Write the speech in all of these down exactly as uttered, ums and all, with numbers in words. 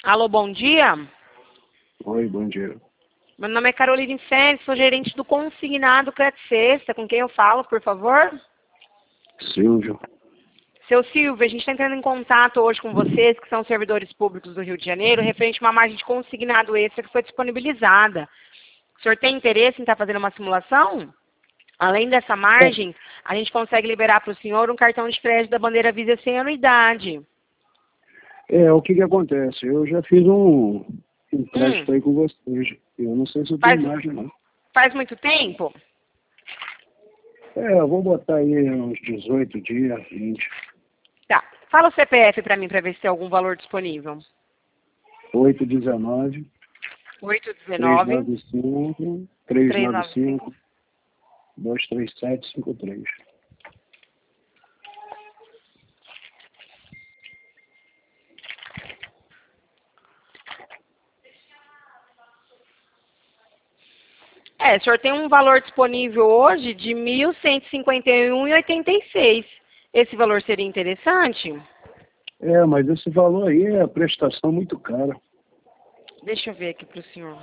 Alô, bom dia. Oi, bom dia. Meu nome é Caroline Félix, sou gerente do consignado Crédito Sexta. Com quem eu falo, por favor? Silvio. Seu Silvio, a gente está entrando em contato hoje com vocês, que são servidores públicos do Rio de Janeiro, referente a uma margem de consignado extra que foi disponibilizada. O senhor tem interesse em estar fazendo uma simulação? Além dessa margem, a gente consegue liberar para o senhor um cartão de crédito da bandeira Visa sem anuidade. É, o que que acontece? Eu já fiz um, um crédito Hum. aí com vocês. Eu não sei se eu Faz, tenho margem, não. faz muito tempo? É, eu vou botar aí uns dezoito dias, vinte. Tá. Fala o C P F para mim, para ver se tem algum valor disponível. oito dezenove, oito três dezenove, nove cinco, três três nove nove cinco, cinco. dois três sete cinco três. É, o senhor tem um valor disponível hoje de mil cento e cinquenta e um reais e oitenta e seis centavos. Esse valor seria interessante? É, mas esse valor aí é a prestação muito cara. Deixa eu ver aqui para o senhor.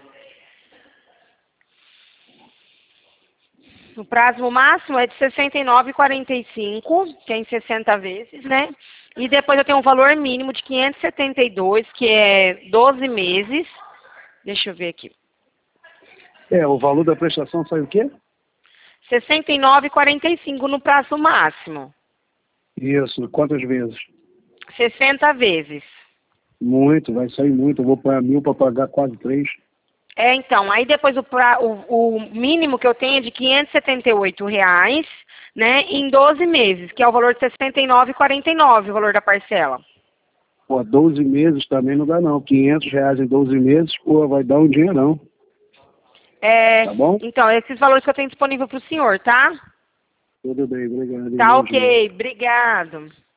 O prazo máximo é de sessenta e nove reais e quarenta e cinco centavos, que é em sessenta vezes, né? E depois eu tenho um valor mínimo de quinhentos e setenta e dois reais, que é doze meses. Deixa eu ver aqui. É, o valor da prestação sai o quê? sessenta e nove reais e quarenta e cinco centavos no prazo máximo. Isso, quantas vezes? sessenta vezes. Muito, vai sair muito. Eu vou pagar mil para pagar quase três. É, então, aí depois o, pra, o, o mínimo que eu tenho é de quinhentos e setenta e oito reais, né, em doze meses, que é o valor de sessenta e nove reais e quarenta e nove centavos, o valor da parcela. Pô, doze meses também não dá não. quinhentos reais em doze meses, pô, vai dar um dinheirão. É, Tá bom? então, esses valores que eu tenho disponível para o senhor, tá? Tudo bem, obrigado. Tá Bom dia. ok, obrigado.